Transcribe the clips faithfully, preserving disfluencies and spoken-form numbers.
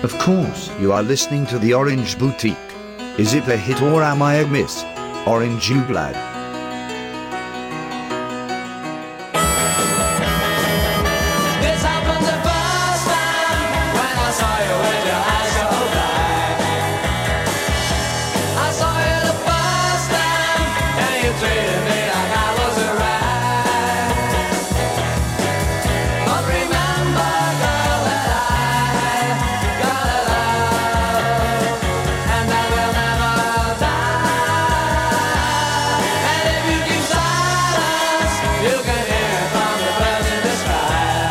Of course, you are listening to the Orange Boutique. Is it a hit or am I a miss? Orange you glad? This happened the first time when I saw you with your eyes so bright. I saw you the first time and you treated me like I was a rat. But remember, girl, that I got a love and that will never die. And if you keep silence, you can hear it from the birds in the sky.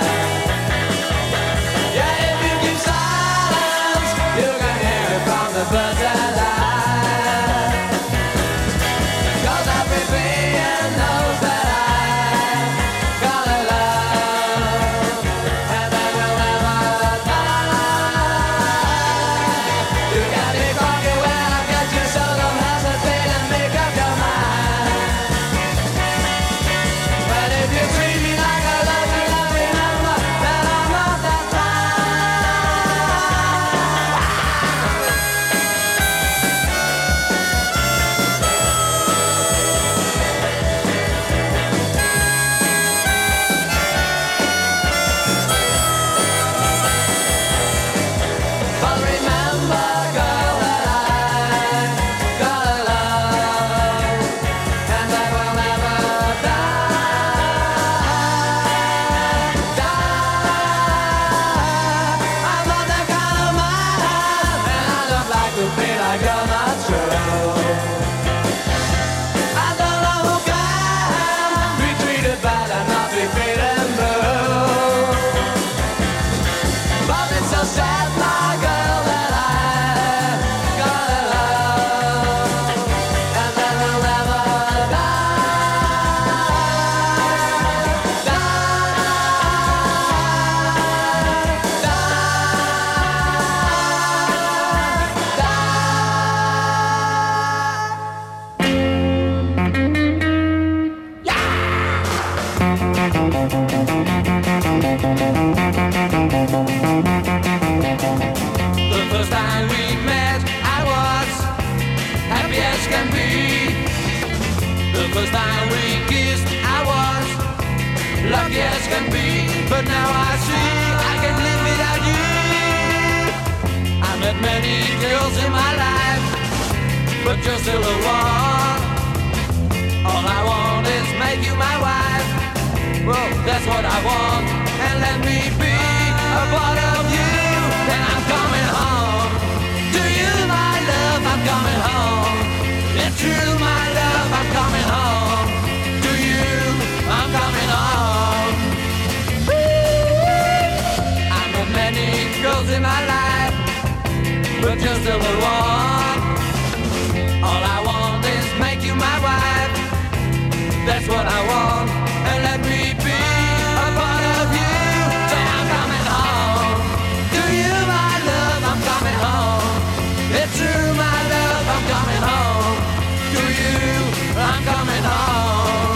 Yeah, if you keep silence, you can hear it from the birds that die. 'Cause every being knows that I got a love and that will never die. You got me cocky when I get you, so don't hesitate and make up your mind. But if you treat me like I love you, then remember that I'm not that But remember, girl, that I got a love and that will never die. Die. I'm not that kind of man, and I don't like to be like you're not true. I don't know who can be treated bad and not be feeling blue. But it's so sad, my girl, that I got a love and that will never die. The first time we met, I was happy as can be. The first time we kissed, I was lucky as can be. But now I see I can live without you. I met many girls in my life, but you're still the one. All I want is make you my wife. Well, that's what I want, and let me be a part of you. Then I'm coming home to you, my love. I'm coming home. It's true, my love. I'm coming home to you. I'm coming home. I met many girls in my life, but you're still the one. All I want is make you my wife. That's what I want, and let me be a part of you. So I'm coming home to you, my love. I'm coming home. It's true, my love. I'm coming home to you. I'm coming home.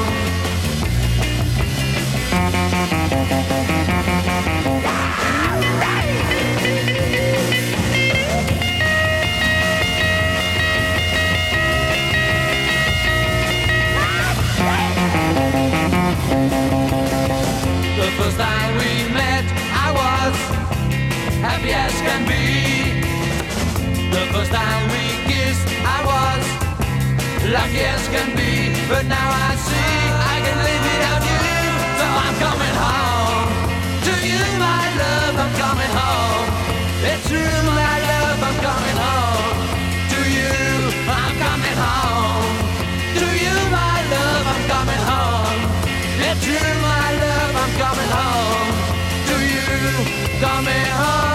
The first time we met, I was happy as can be. The first time we kissed, I was lucky as can be. But now I see I can live without you. So I'm coming home to you, my love. I'm coming home. It's true, my love. I'm coming home to you. I'm coming home to you, my love. I'm coming home. It's true, my love. I'm coming home to you. Coming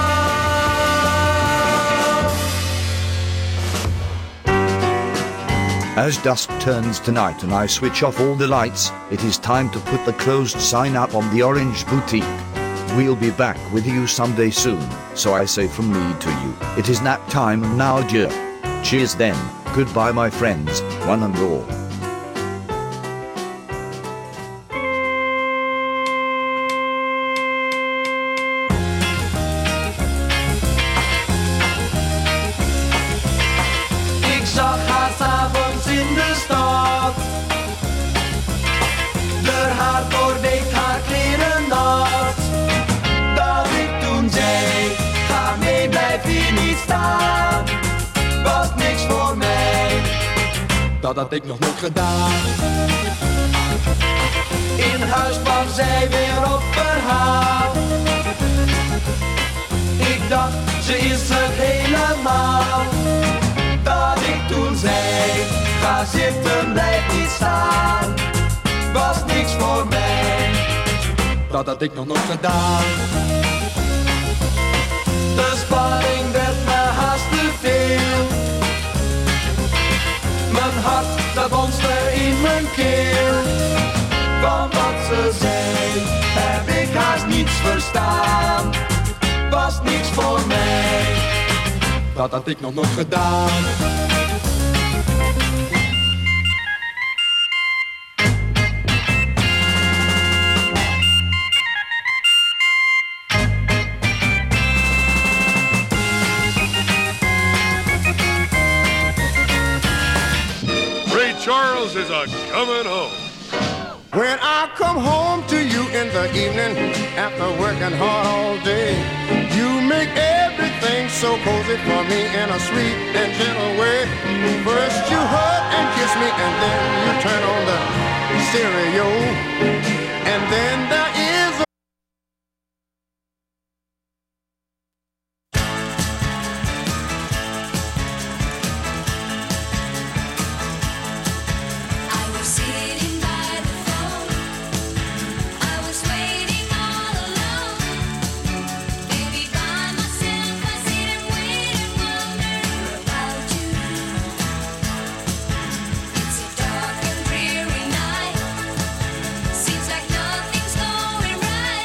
home. As dusk turns tonight and I switch off all the lights, it is time to put the closed sign up on the Orange Boutique. We'll be back with you someday soon, so I say from me to you, it is nap time and now adieu. Cheers then, goodbye my friends, one and all. had ik nog nooit gedaan. In huis kwam zij weer op verhaal. Ik dacht, ze is het helemaal. Dat ik toen zei, ga zitten, blijf niet staan. Was niks voor mij. Dat had ik nog nooit gedaan. De spanning werd me haast te veel. Mijn hart, dat bonste in mijn keel. Van wat ze zei, heb ik haast niets verstaan. Was niks voor mij. Dat had ik nog nooit gedaan. Charles is a coming home. When I come home to you in the evening, after working hard all day, you make everything so cozy for me in a sweet and gentle way. First you hug and kiss me, and then you turn on the stereo, and then there is a Seems like nothing's going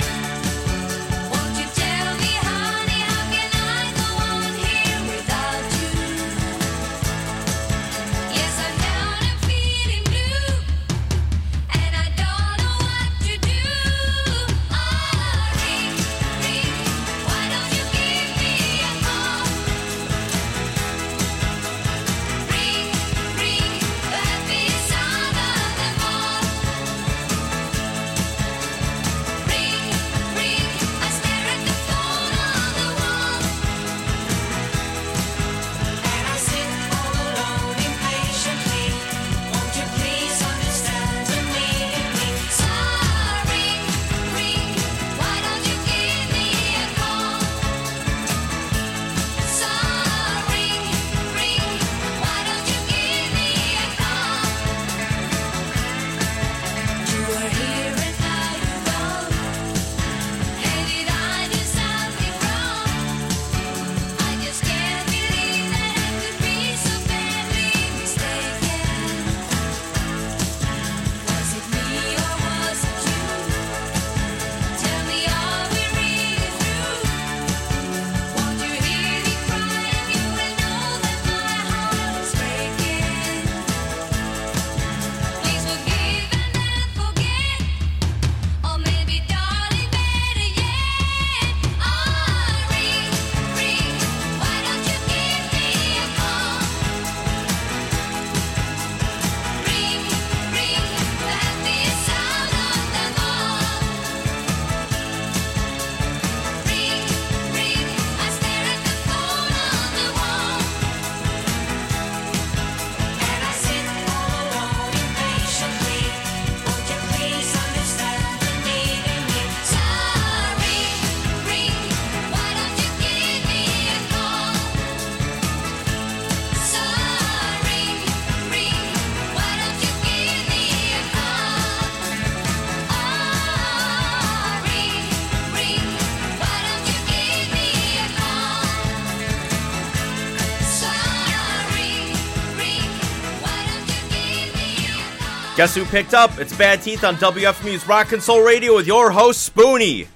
Guess who picked up? It's Bad Teeth on W F M U's Rock and Soul Radio with your host, Spoonie.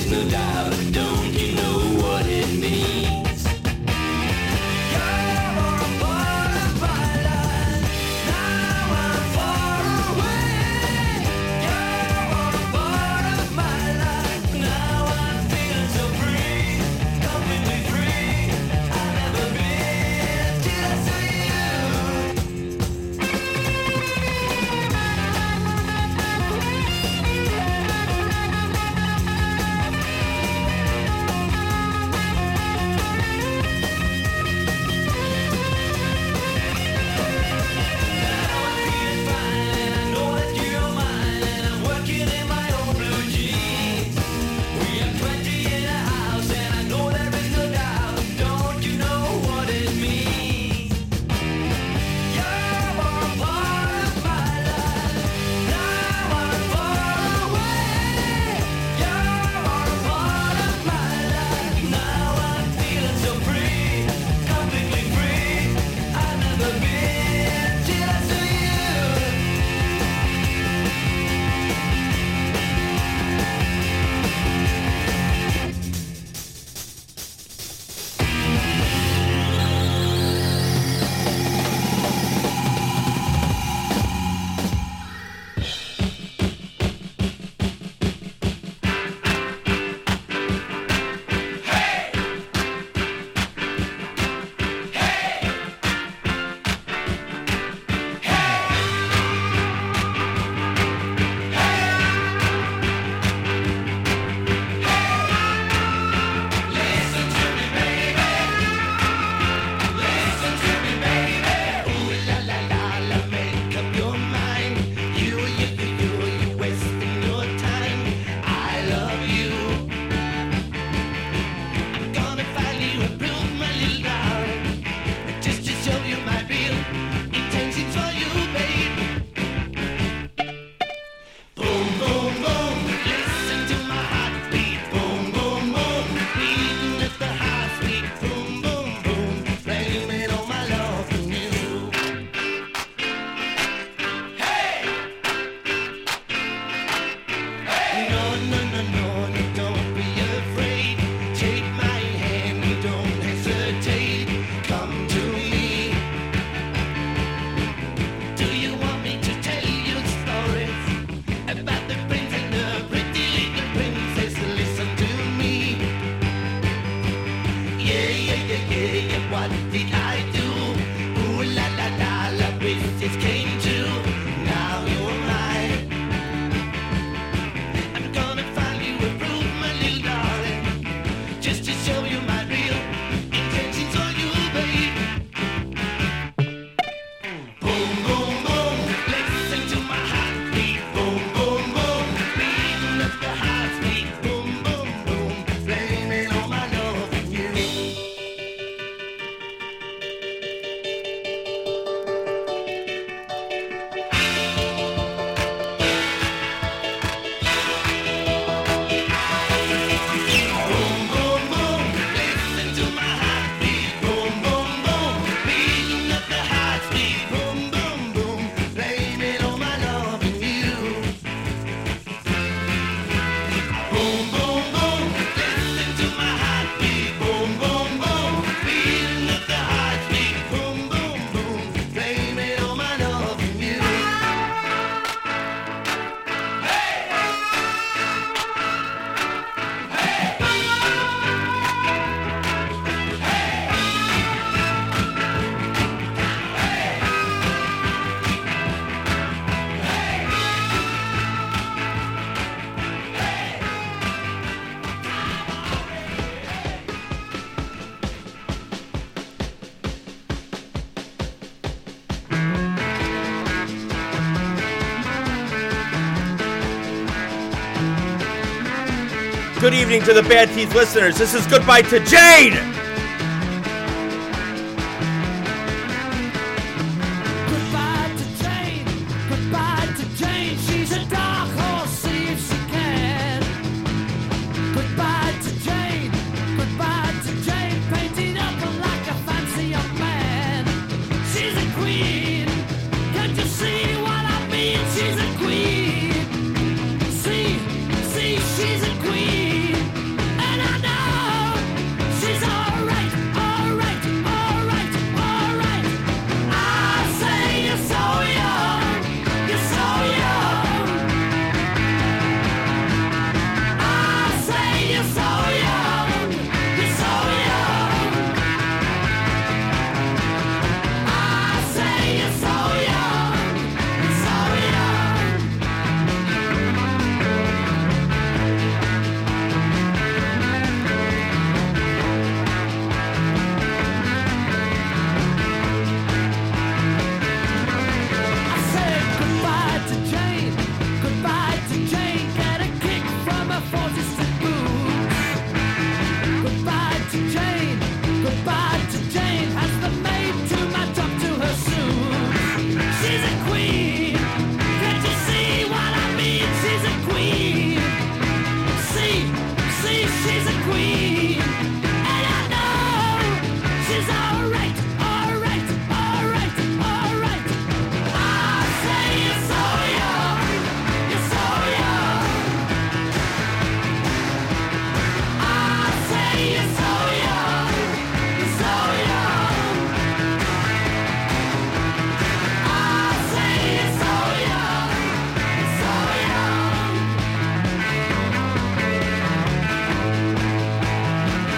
Good evening to the Bad Teeth listeners. This is Goodbye to Jane! Goodbye to Jane, goodbye to Jane. She's a dark horse, see if she can. Goodbye to Jane, goodbye to Jane. Painted up like a fancy young man. She's a queen, can't you see what I mean? She's a queen. See, see, she's a queen. queen. And I know she's alright, alright, alright, alright. I say you're so young, you're so young. I say you're so young, you're so young. I say you're so young, you're so young.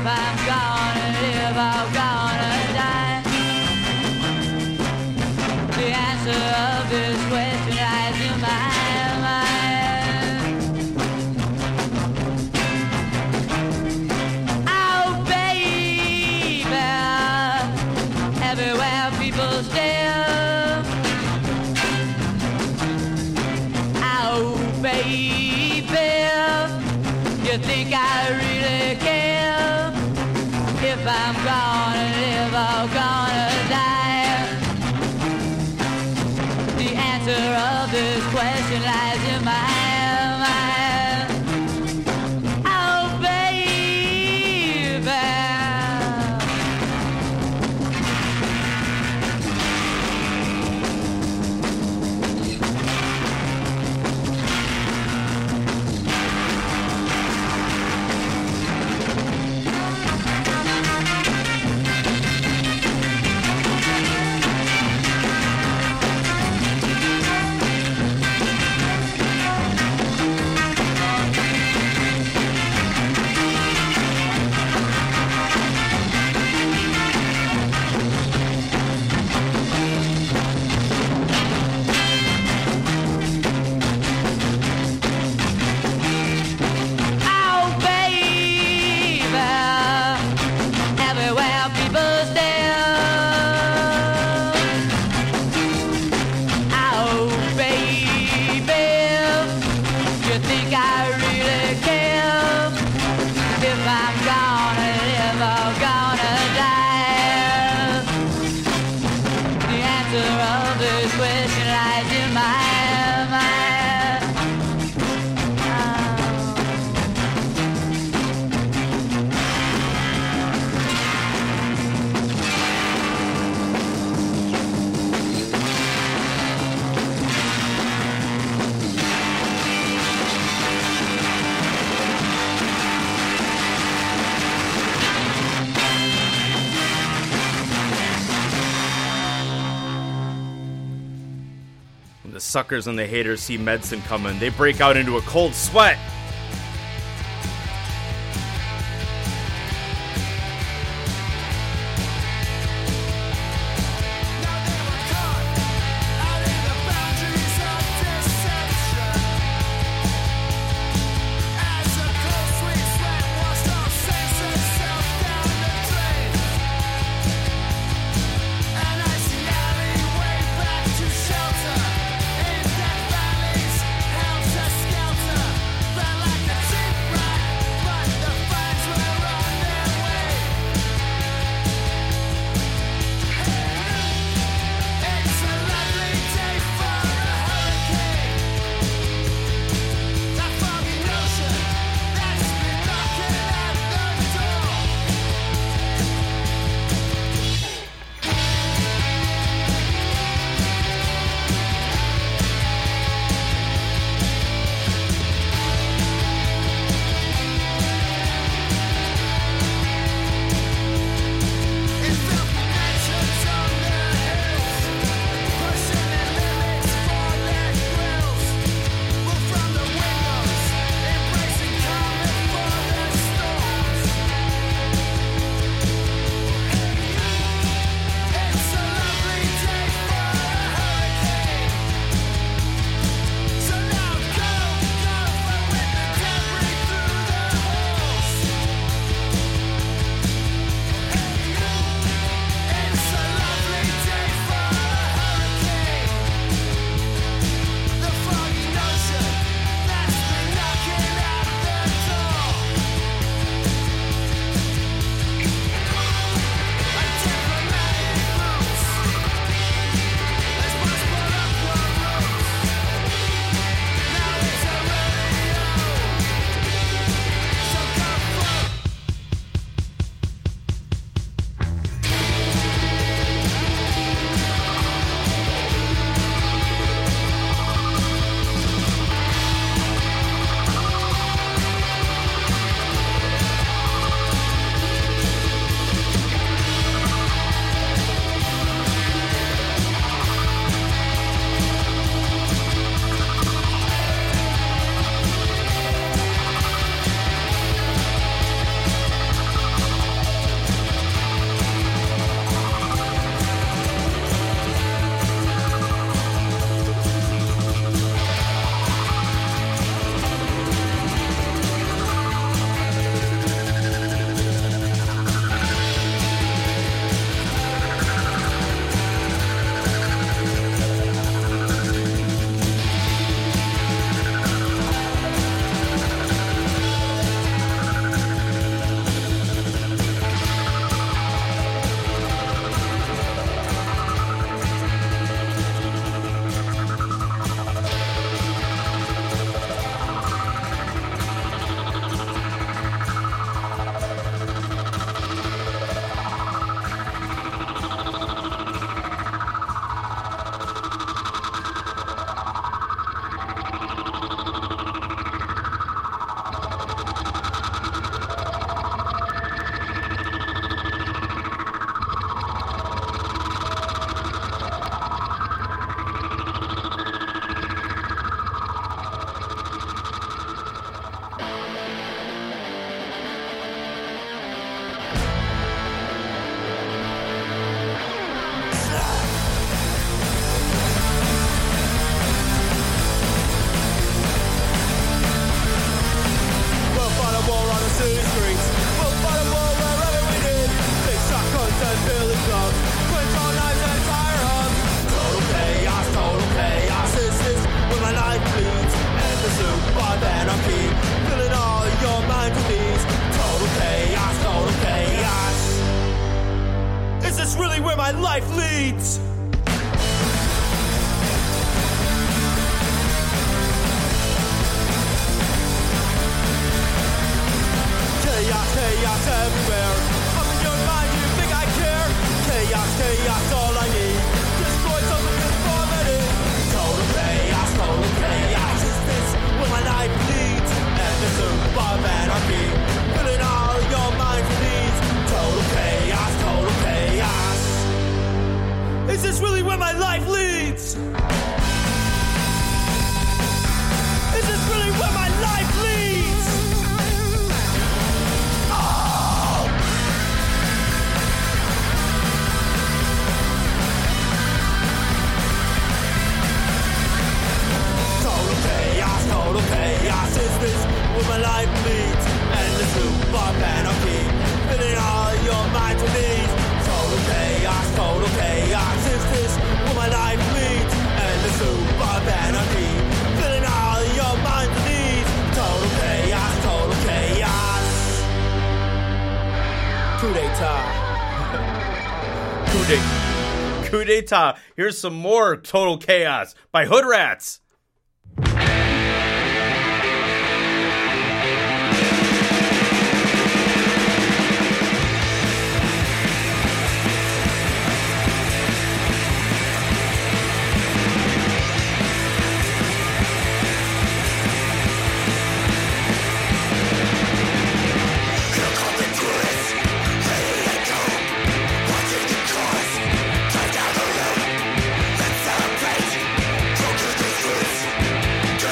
I'm gonna live or gonna die. The answer of this question lies in my mind. Oh, baby, everywhere people stare. Oh, baby, you think I really care if I'm gonna live or gonna die? The answer of this question lies in my mind. Oh, baby. Oh, baby, everywhere people stare. Oh, baby, you think I really care if I'm gonna live or gonna die? The answer of this question lies in my mind. Oh. When the suckers and the haters see medicine coming, they break out into a cold sweat. Shelter in death valleys, helter skelter. my life leads. Chaos, chaos everywhere. Up in your mind, you think I care? Chaos, chaos, all I need. Destroy something conformity. Total chaos, total chaos. Is this what my life needs? And the soup of anarchy. Filling all your mind's needs. Total chaos, total chaos. Is this really where my life leads? Is this really where my life leads? Oh! Total chaos, total chaos. Is this where my life leads? And the soup of anarchy. Filling all your minds with needs. Total chaos, total chaos. Is this where my life leads? And the soup of anarchy. Filling all your minds with needs. Total chaos, total chaos. Coup d'etat. Coup d'etat. Coup d'etat. Here's some more Total Chaos by Hood Rats. Celebrate, go to the streets.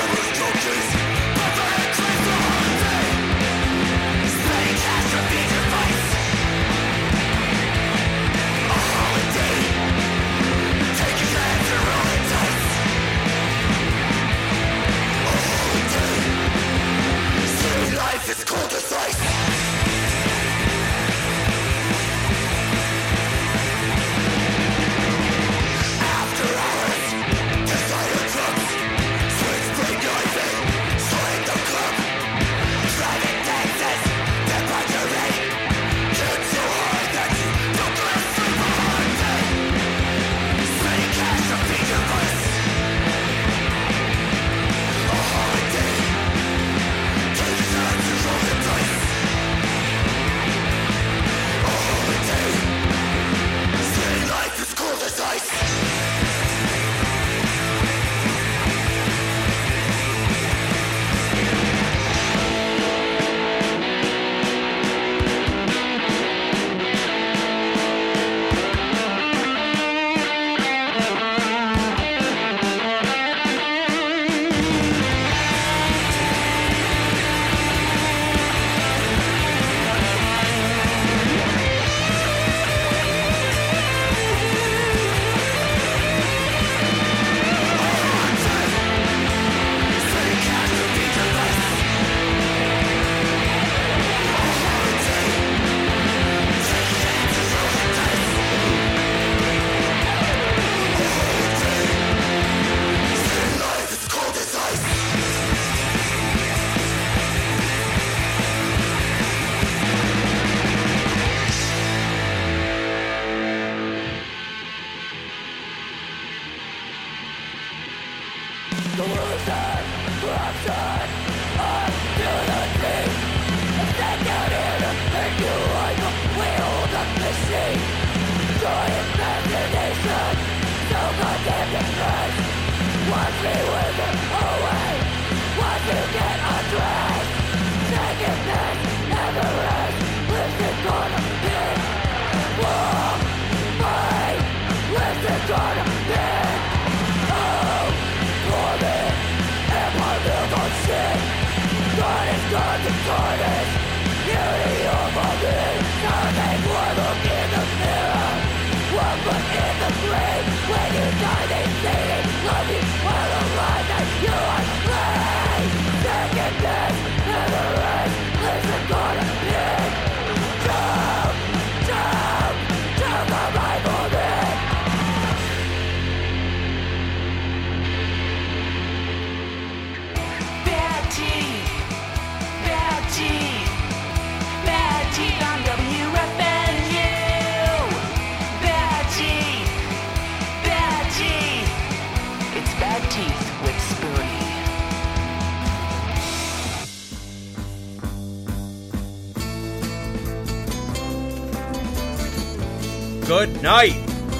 Good night.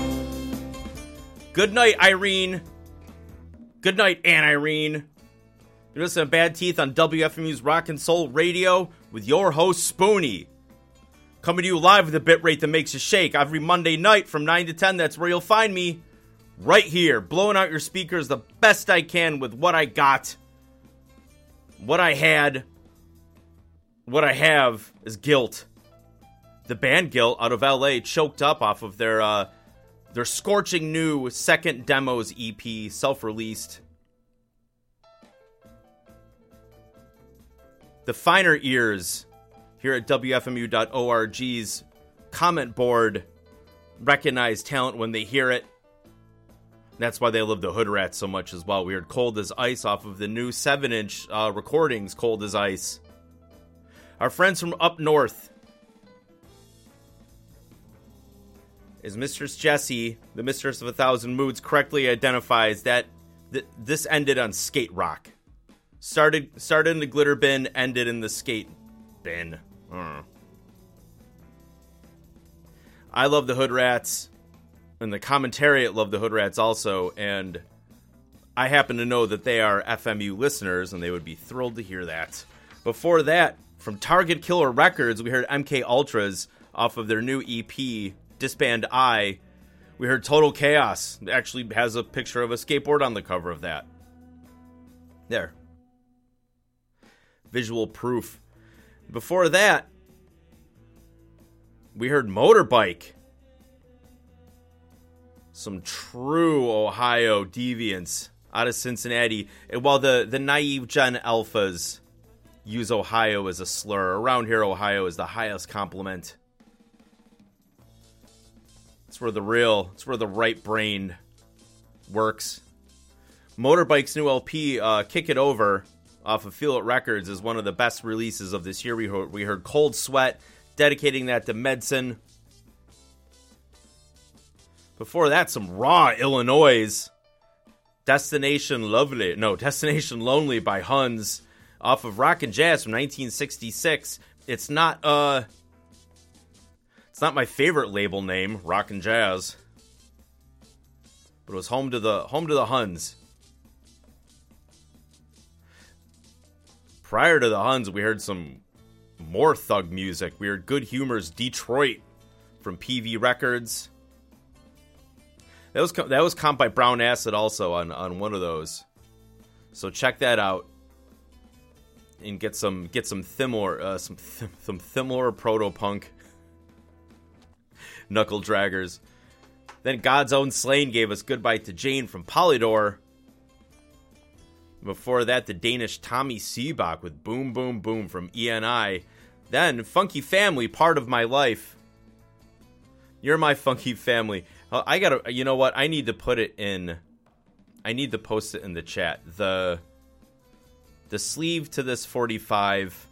Good night, Irene. Good night, Aunt Irene. You're listening to Bad Teeth on W F M U's Rock and Soul Radio with your host, Spoonie. Coming to you live with a bit rate that makes you shake every Monday night from nine to ten. That's where you'll find me. Right here, blowing out your speakers the best I can with what I got. What I had. What I have is Guilt. The band Guilt out of L A choked up off of their uh, their scorching new Second Demos E P, self-released. The finer ears here at W F M U dot org's comment board recognize talent when they hear it. That's why they love the Hood Rats so much as well. We heard Cold as Ice off of the new seven inch uh, recordings, Cold as Ice. Our friends from up north, as Mistress Jessie, the Mistress of a Thousand Moods, correctly identifies that th- this ended on skate rock. Started started in the glitter bin, ended in the skate bin. Uh. I love the Hood Rats, and the commentariat love the Hood Rats also, and I happen to know that they are F M U listeners, and they would be thrilled to hear that. Before that, from Target Killer Records, we heard M K Ultras off of their new E P, Disband I. We heard Total Chaos. It actually has a picture of a skateboard on the cover of that. There. Visual proof. Before that, we heard Motorbike. Some true Ohio deviants out of Cincinnati. And while the, the naive Gen Alphas use Ohio as a slur, around here Ohio is the highest compliment. It's where the real, it's where the right brain works. Motorbike's new L P, uh, Kick It Over, off of Feel It Records, is one of the best releases of this year. We heard, we heard Cold Sweat, dedicating that to Medicine. Before that, some raw Illinois. Destination Lovely, no, Destination Lonely by Huns, off of Rock and Jazz from nineteen sixty-six. It's not, uh... It's not my favorite label name, Rock and Jazz, but it was home to the home to the Huns. Prior to the Huns, we heard some more thug music. We heard Good Humor's Detroit from P V Records. That was that was comped by Brown Acid also on, on one of those. So check that out and get some get some Thimor uh, some th- some Thimor proto-punk. Knuckle Draggers. Then God's Own Slain gave us Goodbye to Jane from Polydor. Before that, the Danish Tommy Seebach with Boom Boom Boom from E N I. Then Funky Family, Part of My Life. You're my funky family. Uh, I gotta, you know what? I need to put it in. I need to post it in the chat. The the sleeve to this forty-five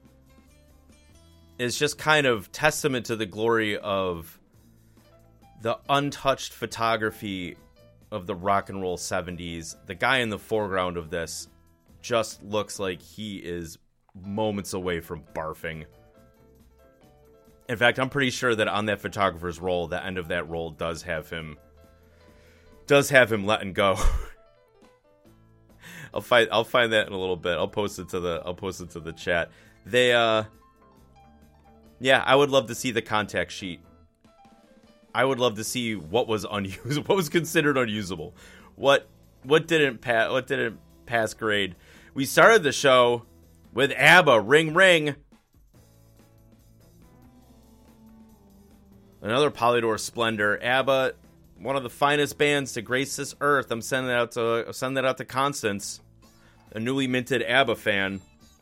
is just kind of testament to the glory of the untouched photography of the rock and roll seventies. The guy in the foreground of this just looks like he is moments away from barfing. In fact, I'm pretty sure that on that photographer's roll, the end of that roll does have him does have him letting go. I'll find I'll find that in a little bit. I'll post it to the I'll post it to the chat. They uh yeah, I would love to see the contact sheet. I would love to see what was unusable, what was considered unusable, what what didn't pass, what didn't pass grade. We started the show with ABBA, Ring Ring, another Polydor splendor. ABBA, one of the finest bands to grace this earth. I'm sending that out to sending that out to Constance, a newly minted ABBA fan.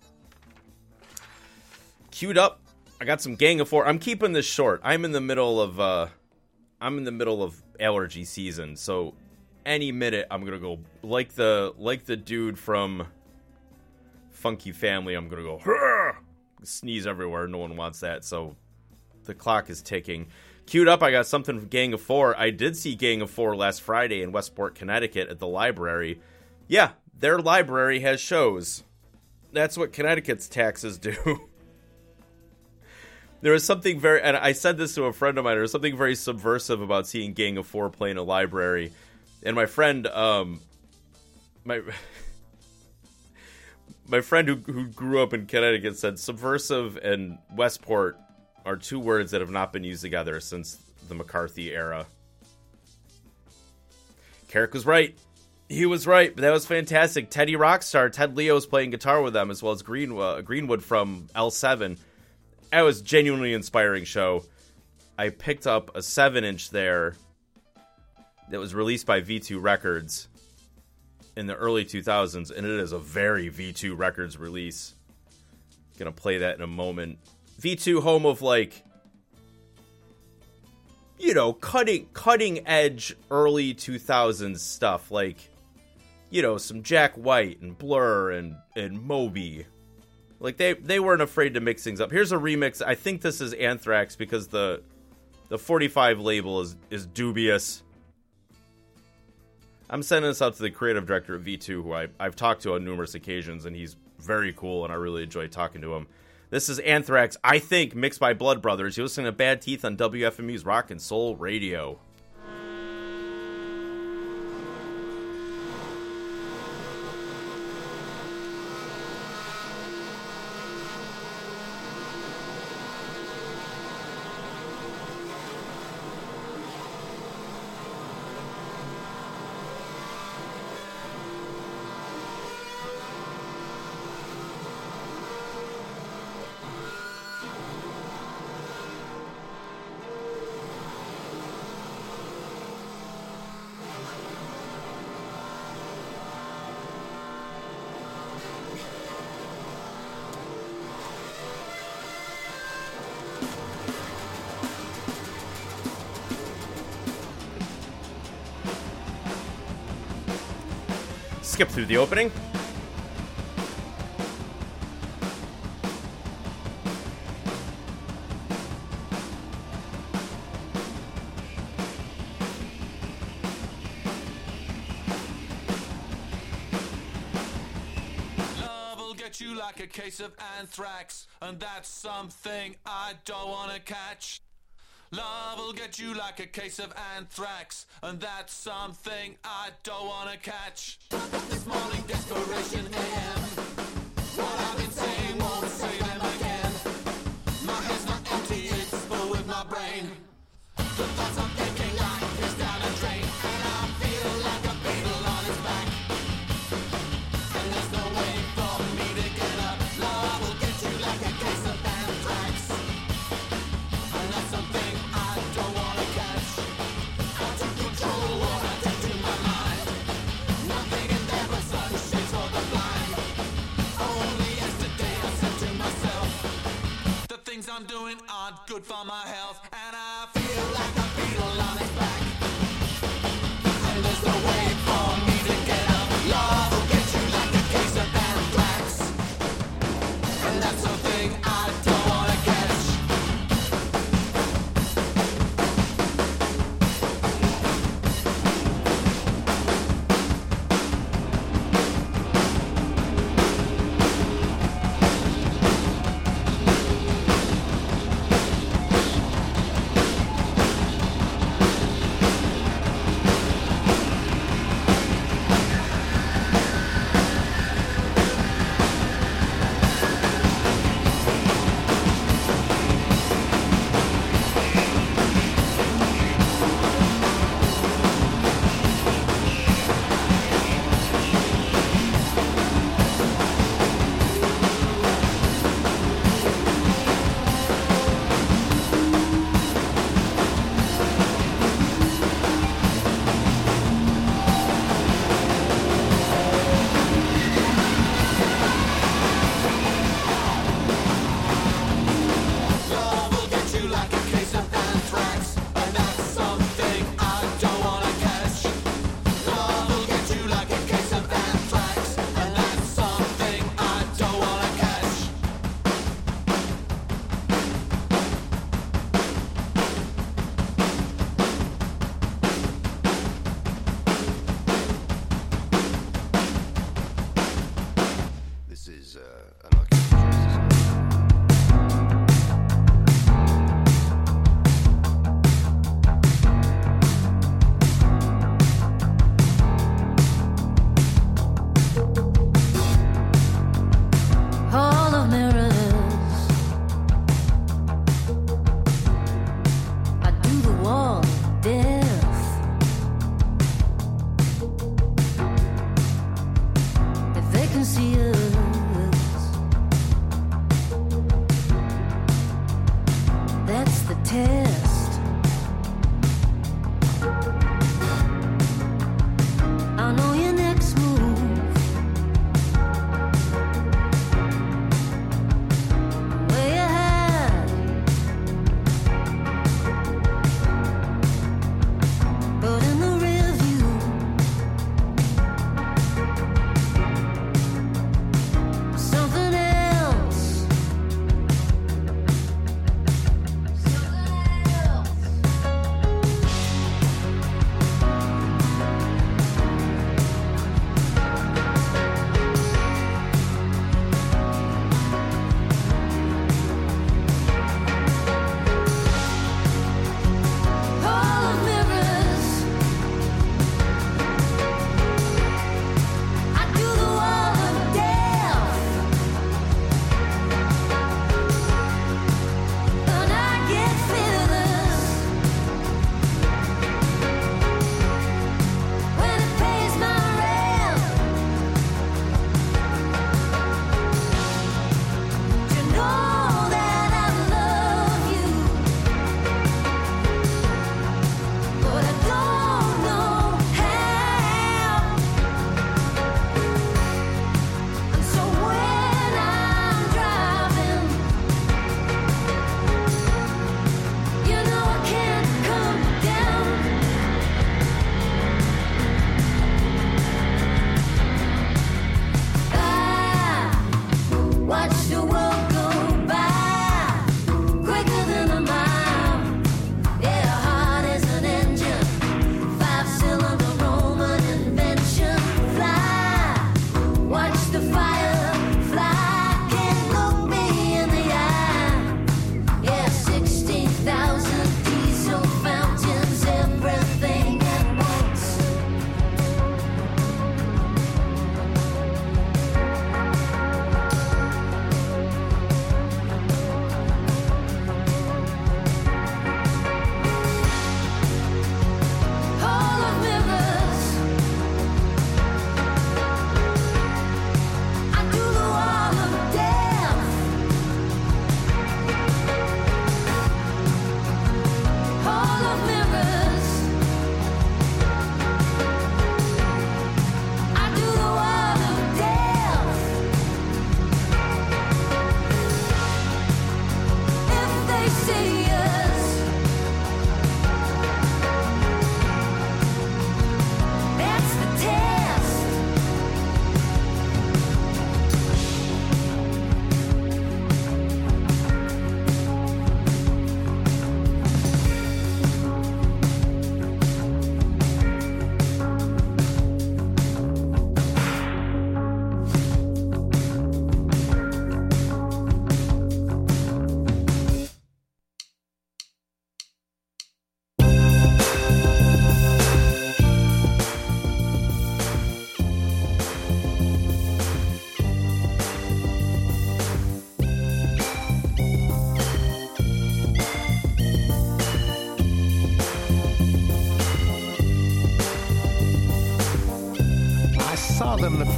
Queued up. I got some Gang of Four. I'm keeping this short. I'm in the middle of uh, I'm in the middle of allergy season, so any minute I'm gonna go like the like the dude from Funky Family. I'm gonna go Hurr! Sneeze everywhere. No one wants that, so the clock is ticking. Queued up. I got something from Gang of Four. I did see Gang of Four last Friday in Westport, Connecticut, at the library. Yeah, their library has shows. That's what Connecticut's taxes do. There was something very, and I said this to a friend of mine, there was something very subversive about seeing Gang of Four play in a library. And my friend, um, my my friend who, who grew up in Connecticut said subversive and Westport are two words that have not been used together since the McCarthy era. Carrick was right. He was right, but that was fantastic. Teddy Rockstar, Ted Leo was playing guitar with them, as well as Green, uh, Greenwood from L seven. That was a genuinely inspiring show. I picked up a seven inch there that was released by V two Records in the early two thousands, and it is a very V two Records release. Gonna play that in a moment. V two, home of, like, you know, cutting cutting edge early two thousands stuff, like, you know, some Jack White and Blur and, and Moby. Like, they, they weren't afraid to mix things up. Here's a remix. I think this is Anthrax because the the forty-five label is, is dubious. I'm sending this out to the creative director of V two, who I, I've talked to on numerous occasions, and he's very cool, and I really enjoy talking to him. This is Anthrax, I think, mixed by Blood Brothers. You're listening to Bad Teeth on W F M U's Rock and Soul Radio. Skip through the opening. Love will get you like a case of anthrax, and that's something I don't wanna catch. Love will get you like a case of anthrax, and that's something I don't wanna catch. This morning, desperation A M. What I've been saying won't say them again. My head's not empty, it's full with my brain. The thoughts I'm thinking like is down a drain, and I feel like a beetle on its back. And there's no way for me to get up. Love will get you like a case of anthrax, and that's something I don't wanna catch. How to control what I do to my mind. Nothing in there but sunshades for the blind. Only yesterday I said to myself, the things I'm doing aren't good for my health, and I feel like a beetle on its back. And there's no way for me to get up. Love will get you like a case of anthrax, and that's something I don't wanna catch.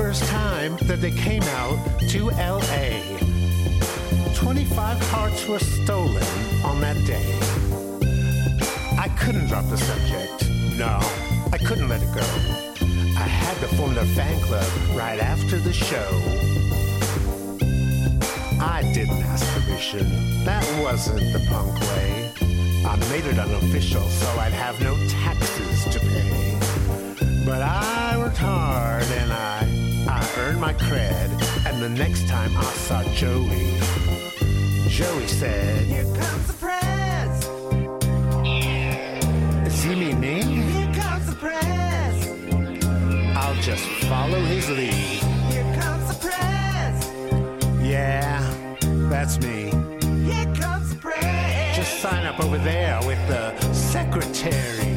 first time that they came out to L A. twenty-five hearts were stolen on that day. I couldn't drop the subject. No, I couldn't let it go. I had to form their fan club right after the show. I didn't ask permission. That wasn't the punk way. I made it unofficial so I'd have no taxes to pay. But I worked hard and I, I earned my cred. And the next time I saw Joey, Joey said, "Here comes the press." Does he mean me? Here comes the press. I'll just follow his lead. Here comes the press. Yeah, that's me. Here comes the press. Just sign up over there with the secretary.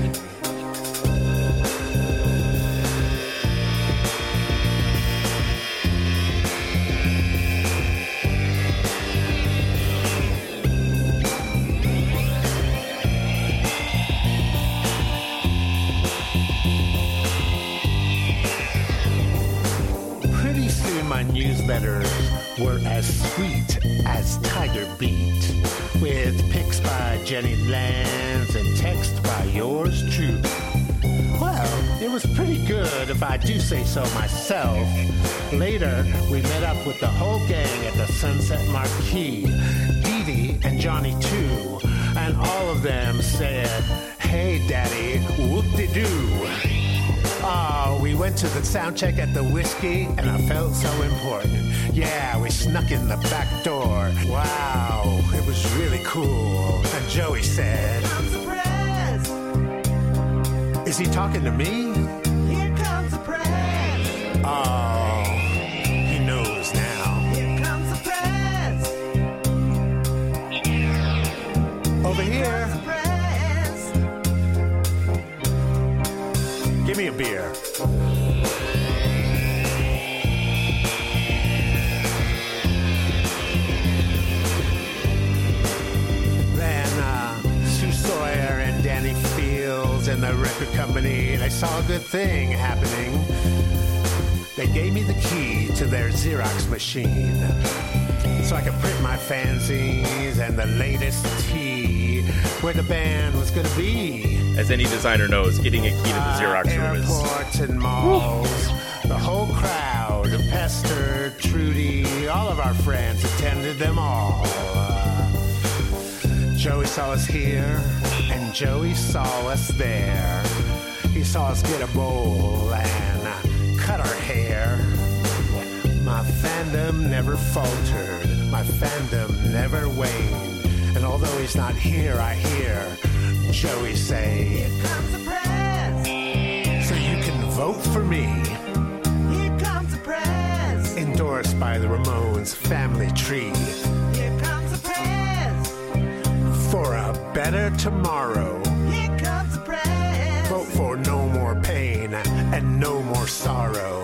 My newsletters were as sweet as Tiger Beat, with pics by Jenny Lands and text by yours truly. Well, it was pretty good if I do say so myself. Later, we met up with the whole gang at the Sunset Marquee, Dee Dee and Johnny too, and all of them said, "Hey daddy, whoop-de-doo." Oh, we went to the sound check at the Whiskey, and I felt so important. Yeah, we snuck in the back door. Wow, it was really cool. And Joey said, "Here comes the press." Is he talking to me? Here comes the press. Oh, he knows now. Here comes the press. Over here. Give me a beer. Then uh, Sue Sawyer and Danny Fields and the record company, they saw a good thing happening. They gave me the key to their Xerox machine so I could print my fanzines and the latest tea where the band was going to be. As any designer knows, getting a key to the Xerox uh, room is... Airports and malls. The whole crowd, Pester, Trudy, all of our friends attended them all. Uh, Joey saw us here, and Joey saw us there. He saw us get a bowl and uh, cut our hair. My fandom never faltered. My fandom never waned. And although he's not here, I hear Joey say, "Here comes the press." So you can vote for me. Here comes the press. Endorsed by the Ramones family tree. Here comes the press. For a better tomorrow. Here comes the press. Vote for no more pain and no more sorrow.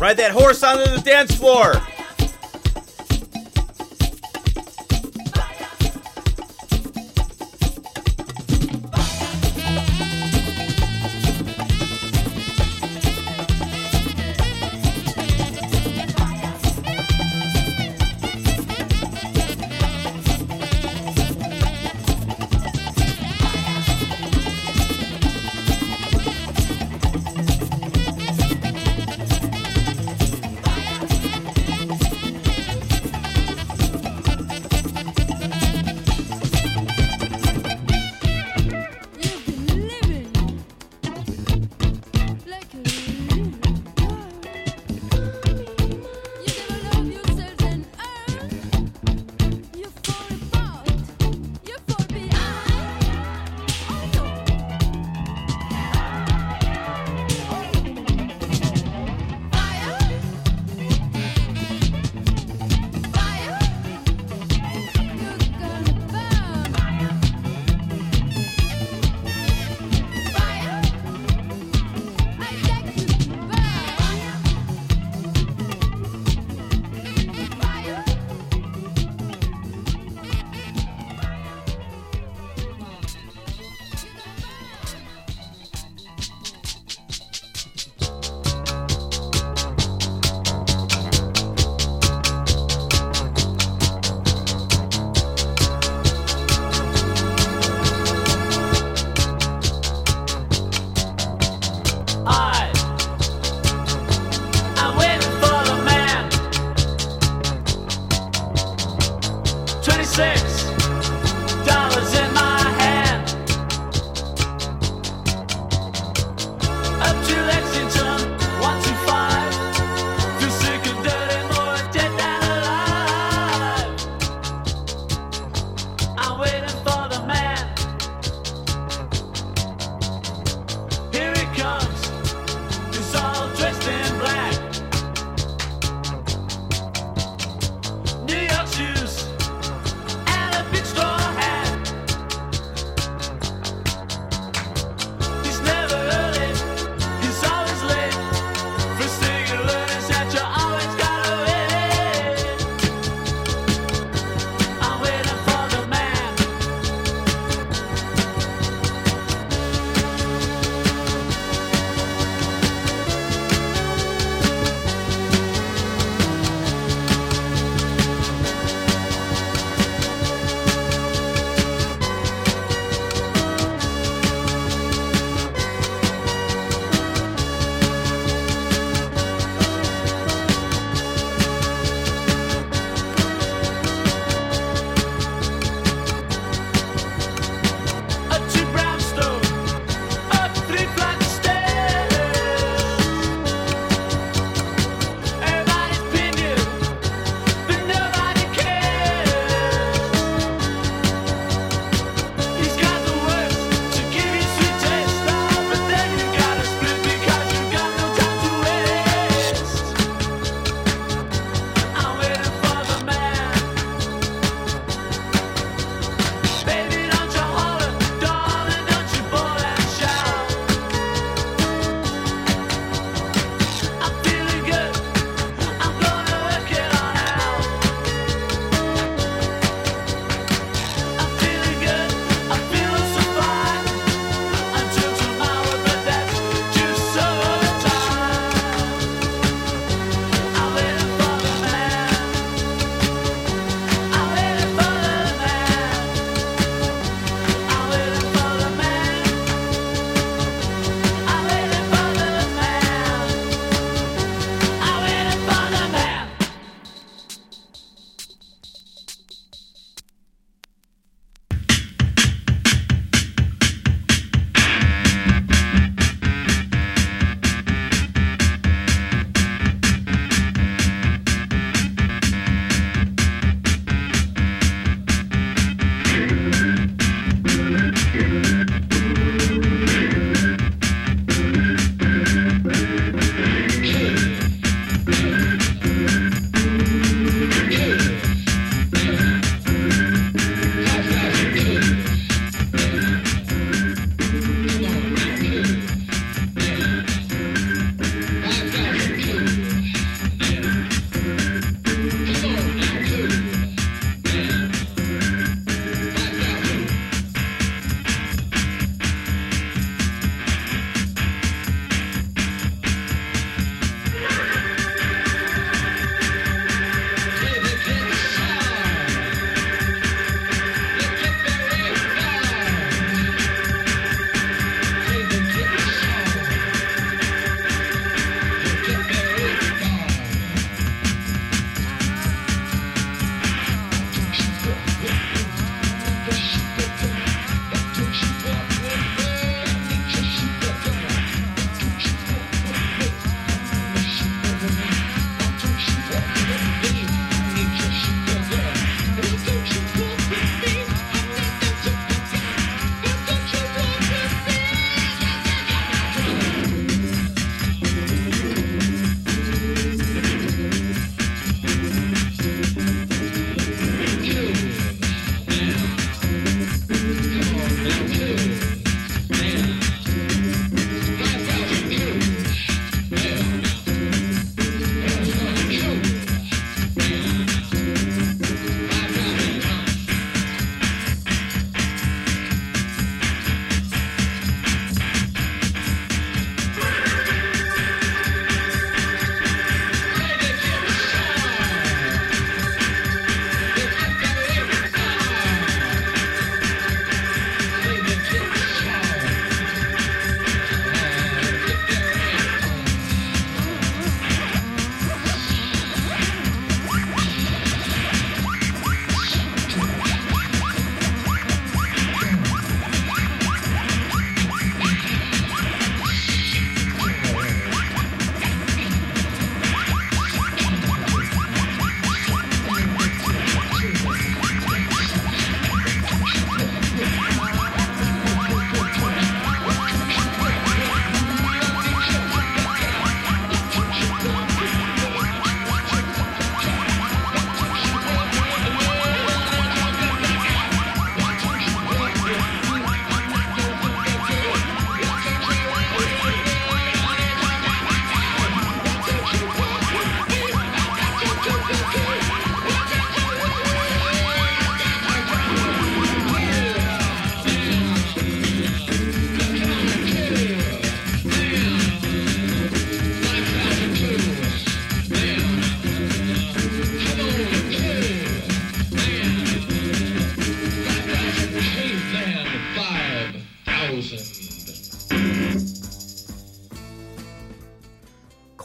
Ride that horse onto the dance floor.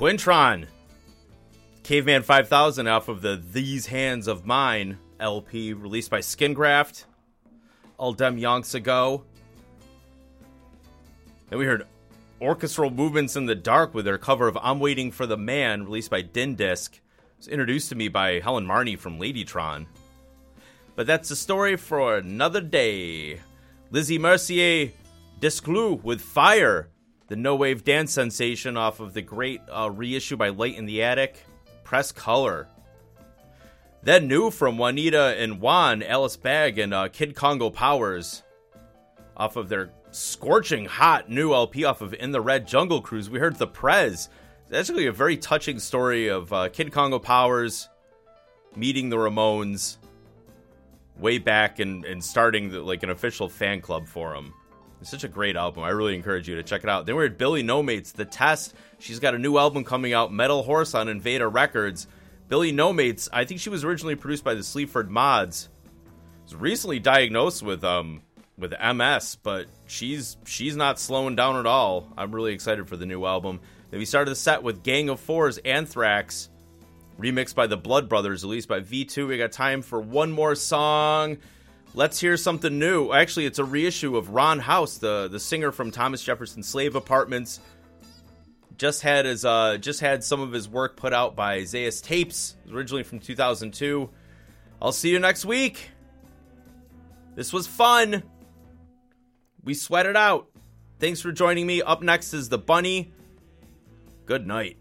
Twintron. Caveman five thousand off of the These Hands of Mine L P released by Skingraft all dem yonks ago. Then we heard Orchestral Movements in the Dark with their cover of I'm Waiting for the Man, released by Din Disc. It was introduced to me by Helen Marney from Ladytron. But that's the story for another day. Lizzie Mercier Desclous with Fire, the no-wave dance sensation off of the great uh, reissue by Light in the Attic, Press Color. Then new from Juanita and Juan, Alice Bag, and uh, Kid Congo Powers off of their scorching hot new L P off of In the Red Jungle Cruise. We heard The Prez. It's actually a very touching story of uh, Kid Congo Powers meeting the Ramones way back and, and starting the, like an official fan club for them. It's such a great album. I really encourage you to check it out. Then we heard Billy No Mates, The Test. She's got a new album coming out, Metal Horse, on Invada Records. Billy No Mates, I think she was originally produced by the Sleaford Mods. Was recently diagnosed with um with M S, but she's she's not slowing down at all. I'm really excited for the new album. Then we started the set with Gang of Four's Anthrax, remixed by the Blood Brothers, released by V two. We got time for one more song. Let's hear something new. Actually, it's a reissue of Ron House, the, the singer from Thomas Jefferson's Slave Apartments. Just had his uh, just had some of his work put out by Zayas Tapes, originally from two thousand two. I'll see you next week. This was fun. We sweat it out. Thanks for joining me. Up next is The Bunny. Good night.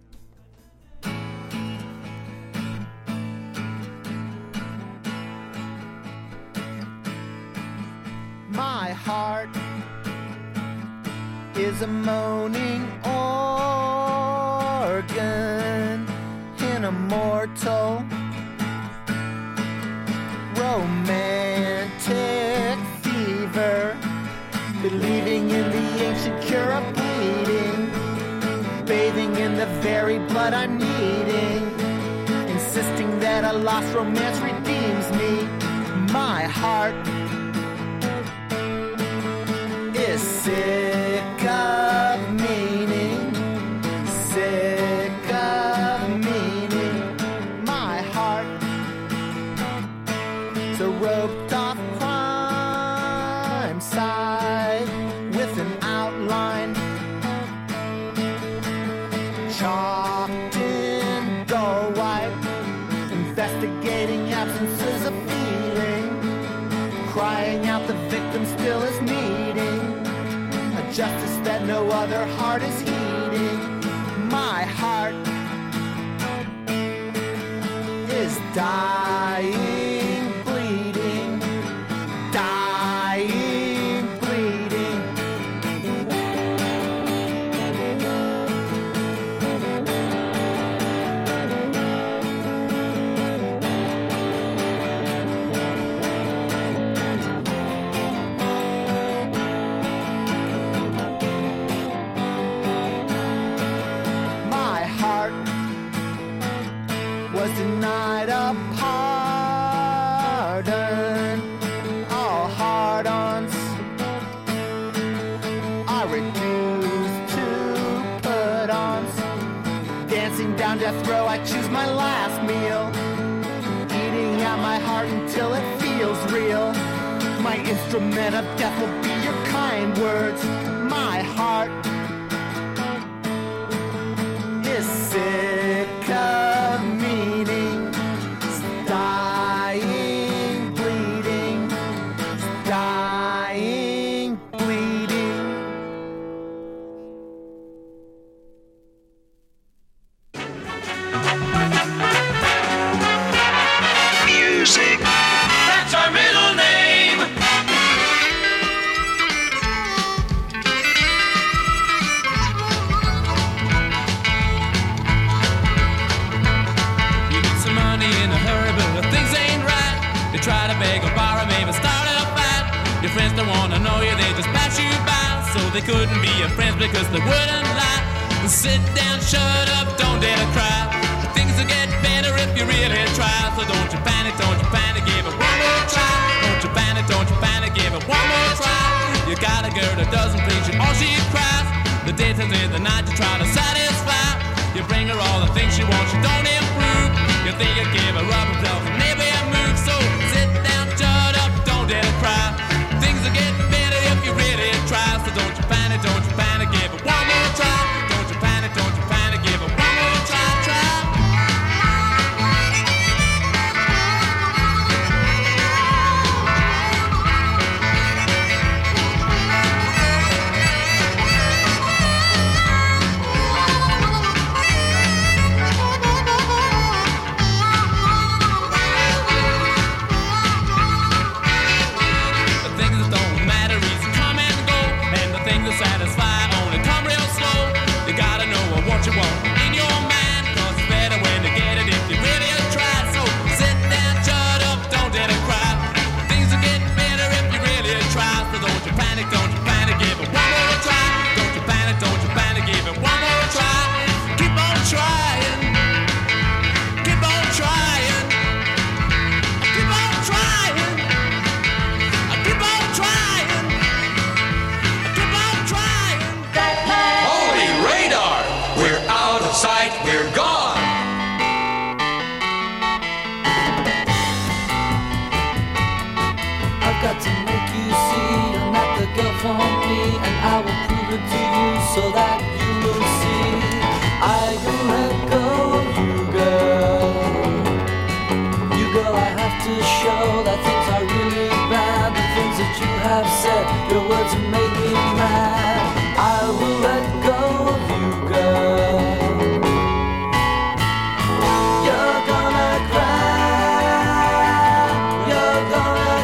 My heart is a moaning organ in a mortal romantic fever, believing in the ancient cure of bleeding, bathing in the very blood I'm needing, insisting that a lost romance redeems me. My heart is sick of meaning, sick of meaning. My heart is a roped off crime side with an outline chalked in dull white, investigating absences of feeling, crying out the victim still is needing a justice that no other heart is heeding. My heart is dying, bleeding, dying, bleeding. Was denied a pardon, all hard-ons are reduced to put-ons. Dancing down death row, I choose my last meal, eating out my heart until it feels real. My instrument of death will be your kind words. My heart is sick of meaning, dying, bleeding, dying, bleeding. Music. That's our middle name. You need some money in a hurry, but the things ain't right. You try to beg or borrow, maybe start a fight. Your friends don't wanna know you, they just pass you by. So they couldn't be your friends because they wouldn't lie. Sit down, shut up, don't dare to cry. Things will get better if you really try. So don't you panic, don't you panic, give it one more try. Don't you panic, don't you panic, give it one more try. You got a girl that doesn't please you, all she cries. The daytime's in the night, you try to satisfy. You bring her things she wants, she don't improve. You think you give her up and tell her never move. So sit down, shut up, don't dare to cry. Things will get better if you really try. So don't you panic, don't you panic, give it one more try. Don't you panic, don't you panic, give it one more try, try. Satisfy, only come real slow. You gotta know what you want in your mind, 'cause it's better when you get it if you really try. So sit down, shut up, don't dare to cry. Things will get better if you really try. So don't you panic, don't you panic, give it one more try. Don't you panic, don't you panic, give it one more try. Keep on trying, keep on trying, keep on trying, keep on trying. Holy radar! We're out of sight, we're gone! I've got to make you see you're not the girl for me, and I will prove it to you so that you will see. I can let go of you, girl. You, girl, I have to show that things are really bad. The things that you have said, your words have made me mad. I will let go of you, girl. You're gonna cry. You're gonna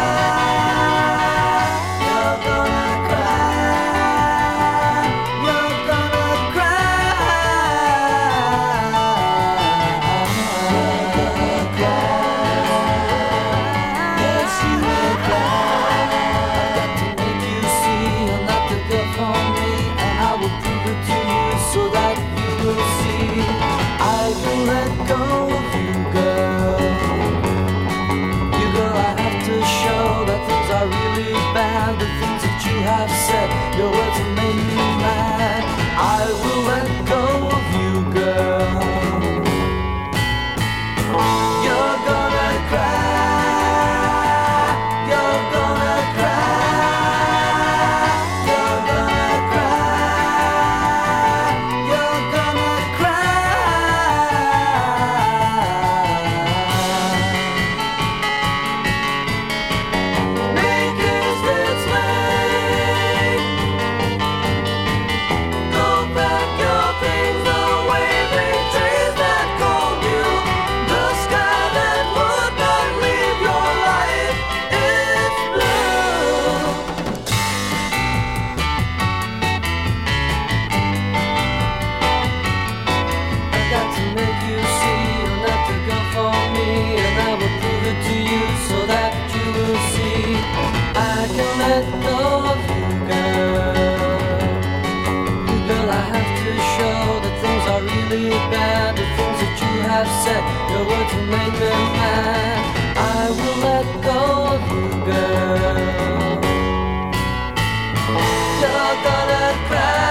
cry. You're gonna cry. You're gonna cry. Yes, you will cry. I've got to make you see you're not the girl for me, and I will prove it to you so that you will see. I will let go of you, girl. You, girl, I have to show that things are really bad. The things that you have said, your words have made me mad. I will let go of you, girl. You're gonna cry. You're gonna cry. You're gonna cry. You're gonna cry. Make it this way. Go back your things away. Big trees that call you. The sky that would not leave your life is blue. I've got to make you see you're not the girl for me, and I will prove it to you so that you will see. I can let go of you, girl. You, girl, I have to show that things are really bad. The things that you have said, your words will make me mad. I will let go of you, girl. You're gonna cry.